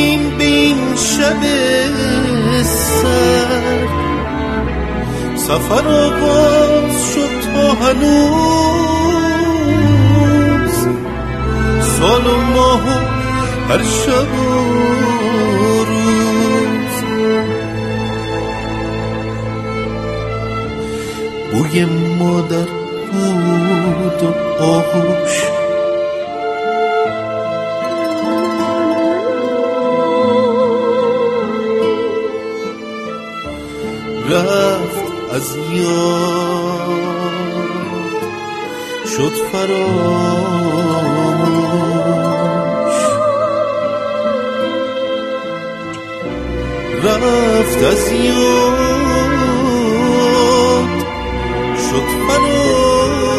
رفتیم به این شب سر، سفر آغاز شد تا هنوز سال و ماه و هر شب و روز. بوی مادر بود و آغوش، رفت از یاد شد فراموش، رفت از یاد شد فراموش.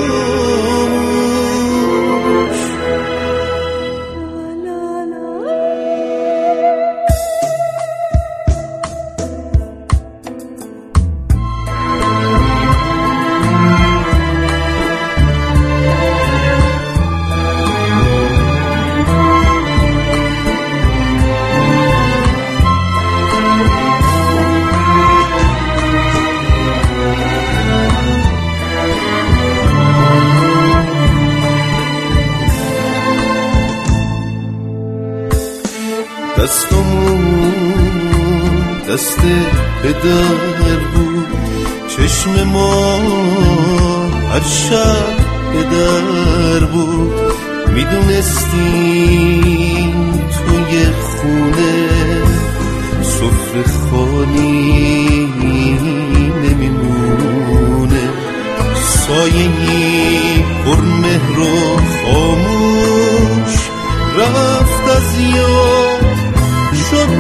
دستمون دست پدر بود، چشم ما هر شب به در بود. میدونستیم توی خونه سفره خالی نمیمونه، سایه‌ای پرمهر و خاموش رفت از یاد شد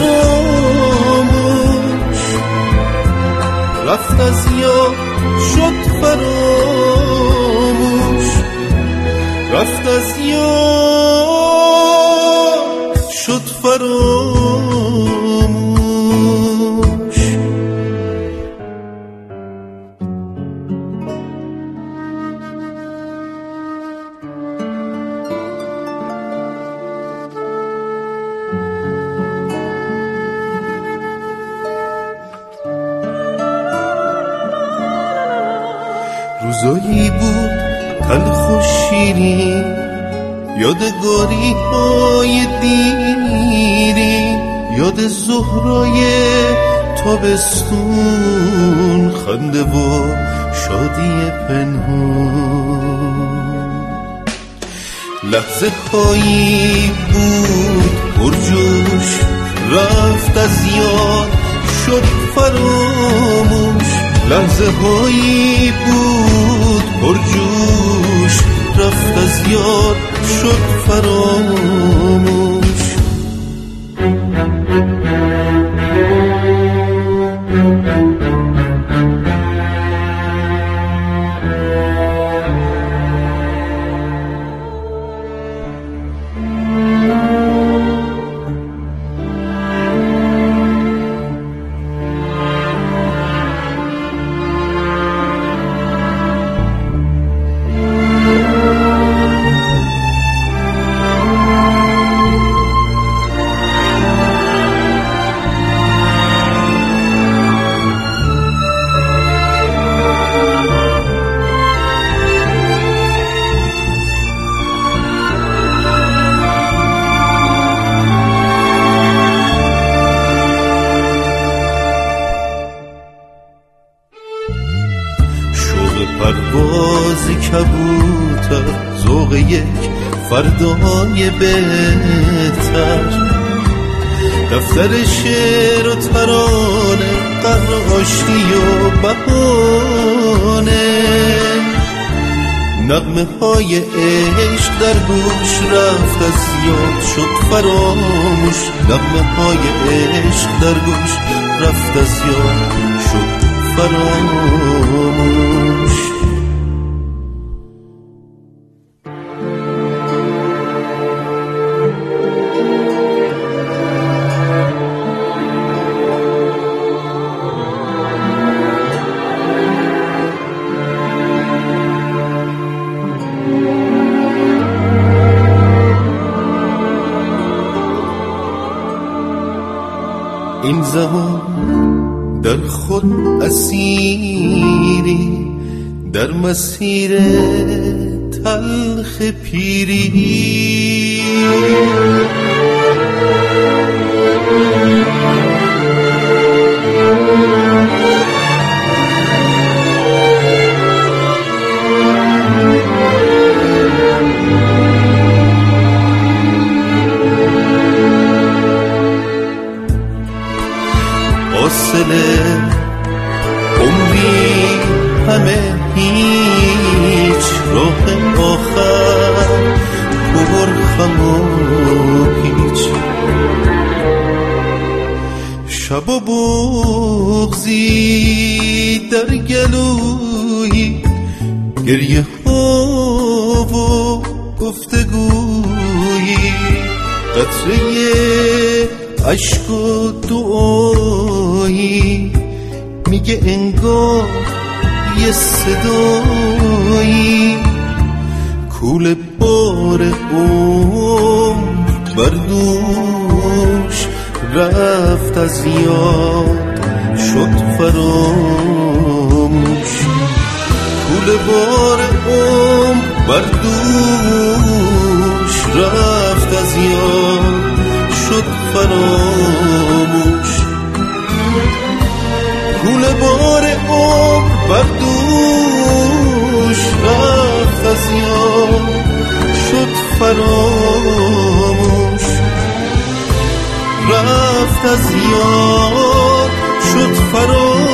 فراموش، رفت از یاد شد فراموش، رفت از یاد شد فراموش. روزایی بود تلخ و شیرین، یادگاری های دیری، یاد زهرای تابستون، خنده و شادی پنهون. لحظه هایی بود پرجوش، رفت از یاد شد فراموش. لحظه هایی بود پرجوش، رفت از یاد شد فراموش. پروازی کبوتر، ذوق یک فردای بهتر، دفتر شعر و ترانه، قهر آشتی و بهانه. نغمه های عشق در گوش، رفت از یاد شد فراموش. نغمه های عشق در گوش، رفت از یاد شد فراموش. این زمان در خود اسیری در مسیر تلخ پیری. حاصله عمری همه هیچ راه آخر پر خم و پیچ. شب و بغضی در گلوی گریه ها و گفتگویی قطره عشق و دعایی میگه انگار یه صدایی کوله بار عمر بر دوش رفت از یاد شد فراموش. کوله بار عمر بر دوش رفت از یاد شد فراموش. کوله بار عمر بر دوش رفت از یاد شد فراموش. رفت از یاد شد فراموش.